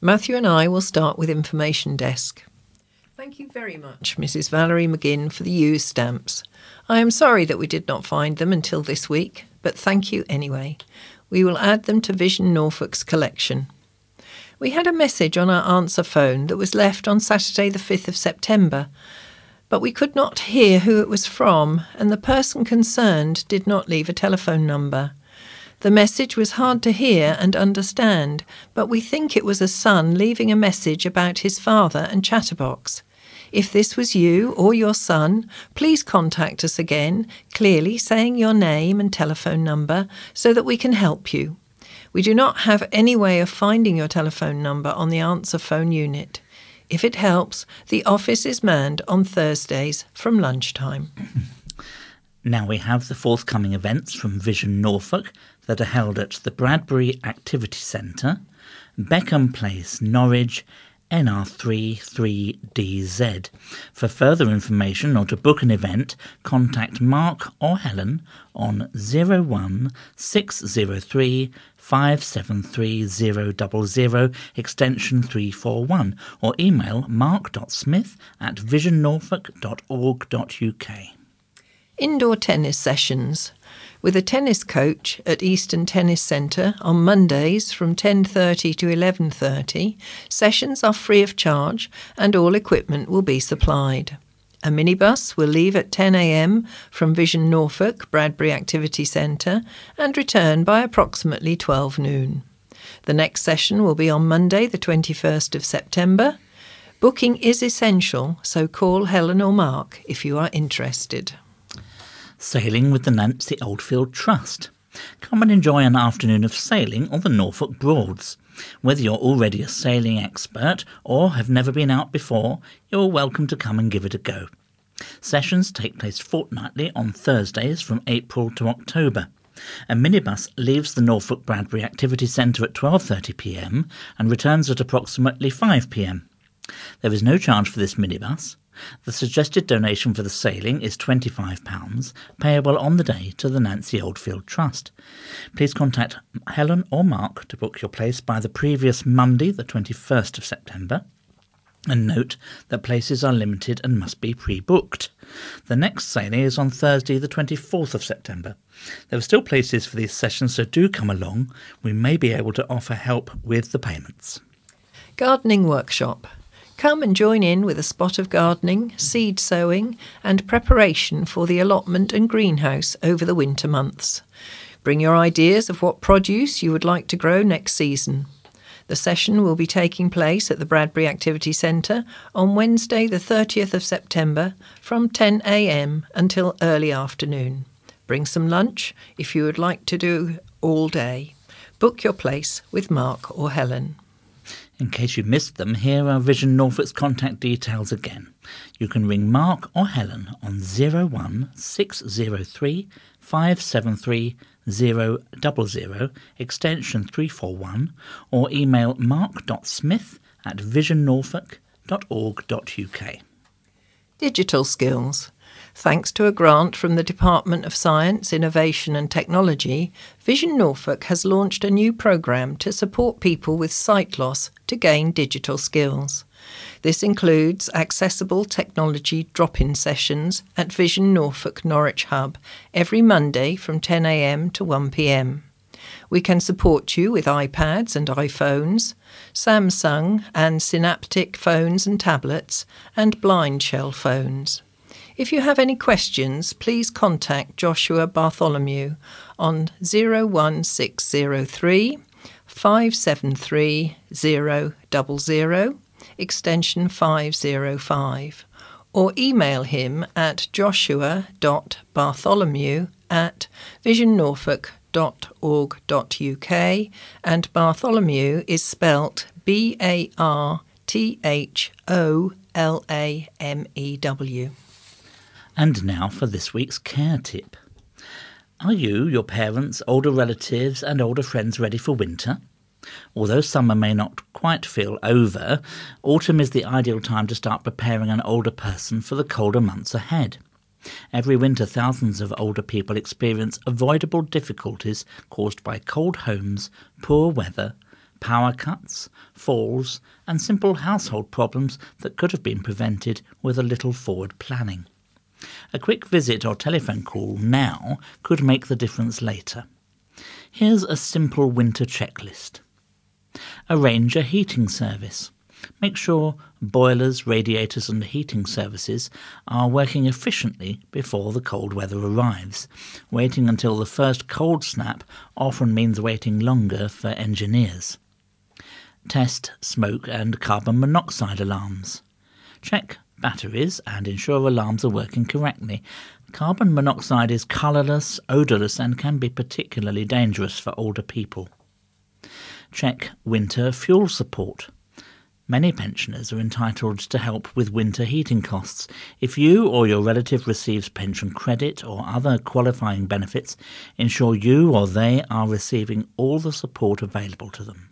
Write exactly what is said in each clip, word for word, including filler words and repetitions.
Matthew and I will start with Information Desk. Thank you very much, Missus Valerie McGinn, for the used stamps. I am sorry that we did not find them until this week, but thank you anyway. We will add them to Vision Norfolk's collection. We had a message on our answer phone that was left on Saturday the fifth of September, but we could not hear who it was from, and the person concerned did not leave a telephone number. The message was hard to hear and understand, but we think it was a son leaving a message about his father and chatterbox. If this was you or your son, please contact us again, clearly saying your name and telephone number so that we can help you. We do not have any way of finding your telephone number on the answer phone unit. If it helps, the office is manned on Thursdays from lunchtime. Now we have the forthcoming events from Vision Norfolk that are held at the Bradbury Activity Centre, Beckham Place, Norwich, N R three three D Z. For further information or to book an event, contact Mark or Helen on zero one six zero three five seven three zero zero zero extension three four one or email mark dot smith at vision norfolk dot org dot U K. Indoor tennis sessions with a tennis coach at Eastern Tennis Centre on Mondays from ten thirty to eleven thirty. Sessions are free of charge and all equipment will be supplied. A minibus will leave at ten a m from Vision Norfolk, Bradbury Activity Centre and return by approximately twelve noon. The next session will be on Monday the twenty-first of September. Booking is essential, so call Helen or Mark if you are interested. Sailing with the Nancy Oldfield Trust. Come and enjoy an afternoon of sailing on the Norfolk Broads. Whether you're already a sailing expert or have never been out before, you're welcome to come and give it a go. Sessions take place fortnightly on Thursdays from April to October. A minibus leaves the Norfolk Bradbury Activity Centre at twelve thirty p m and returns at approximately five p m. There is no charge for this minibus. The suggested donation for the sailing is twenty-five pounds, payable on the day to the Nancy Oldfield Trust. Please contact Helen or Mark to book your place by the previous Monday, the twenty-first of September. And note that places are limited and must be pre-booked. The next sailing is on Thursday, the twenty-fourth of September. There are still places for these sessions, so do come along. We may be able to offer help with the payments. Gardening workshop. Come and join in with a spot of gardening, seed sowing and preparation for the allotment and greenhouse over the winter months. Bring your ideas of what produce you would like to grow next season. The session will be taking place at the Bradbury Activity Centre on Wednesday the thirtieth of September from ten a m until early afternoon. Bring some lunch if you would like to do all day. Book your place with Mark or Helen. In case you missed them, here are Vision Norfolk's contact details again. You can ring Mark or Helen on zero one six zero three five seven three zero zero zero extension three four one or email mark dot smith at vision norfolk dot org dot U K. Digital skills. Thanks to a grant from the Department of Science, Innovation and Technology, Vision Norfolk has launched a new programme to support people with sight loss to gain digital skills. This includes accessible technology drop-in sessions at Vision Norfolk Norwich Hub every Monday from ten a m to one p m. We can support you with iPads and iPhones, Samsung and Synaptic phones and tablets, and blind shell phones. If you have any questions, please contact Joshua Bartholomew on zero one six zero three five seven three zero zero zero, extension five zero five, or email him at joshua dot bartholomew at vision norfolk dot org dot U K, and Bartholomew is spelt B A R T H O L A M E W. And now for this week's care tip. Are you, your parents, older relatives and older friends ready for winter? Although summer may not quite feel over, autumn is the ideal time to start preparing an older person for the colder months ahead. Every winter, thousands of older people experience avoidable difficulties caused by cold homes, poor weather, power cuts, falls, and simple household problems that could have been prevented with a little forward planning. A quick visit or telephone call now could make the difference later. Here's a simple winter checklist. Arrange a heating service. Make sure boilers, radiators and heating services are working efficiently before the cold weather arrives. Waiting until the first cold snap often means waiting longer for engineers. Test smoke and carbon monoxide alarms. Check batteries and ensure alarms are working correctly. Carbon monoxide is colourless, odourless and can be particularly dangerous for older people. Check winter fuel support. Many pensioners are entitled to help with winter heating costs. If you or your relative receives pension credit or other qualifying benefits, ensure you or they are receiving all the support available to them.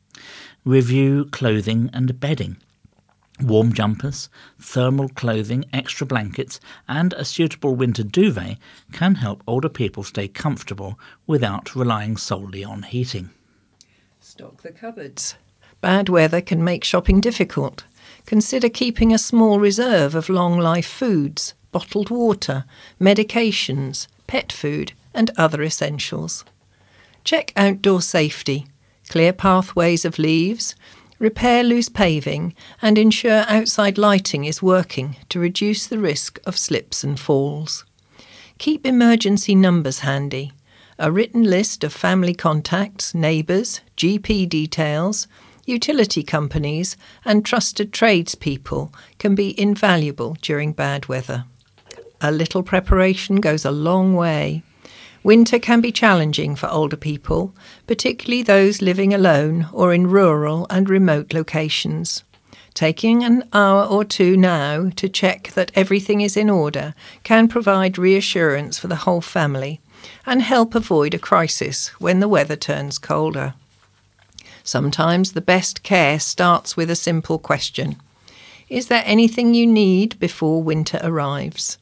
Review clothing and bedding. Warm jumpers, thermal clothing, extra blankets and a suitable winter duvet can help older people stay comfortable without relying solely on heating. Stock the cupboards. Bad weather can make shopping difficult. Consider keeping a small reserve of long-life foods, bottled water, medications, pet food and other essentials. Check outdoor safety. Clear pathways of leaves, repair loose paving and ensure outside lighting is working to reduce the risk of slips and falls. Keep emergency numbers handy. A written list of family contacts, neighbours, G P details, utility companies and trusted tradespeople can be invaluable during bad weather. A little preparation goes a long way. Winter can be challenging for older people, particularly those living alone or in rural and remote locations. Taking an hour or two now to check that everything is in order can provide reassurance for the whole family and help avoid a crisis when the weather turns colder. Sometimes the best care starts with a simple question. Is there anything you need before winter arrives?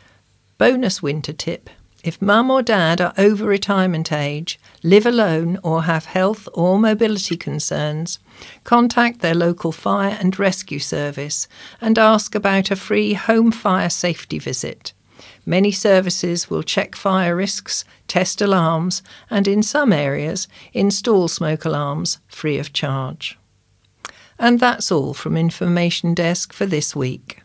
Bonus winter tip. If mum or dad are over retirement age, live alone or have health or mobility concerns, contact their local fire and rescue service and ask about a free home fire safety visit. Many services will check fire risks, test alarms and in some areas install smoke alarms free of charge. And that's all from Information Desk for this week.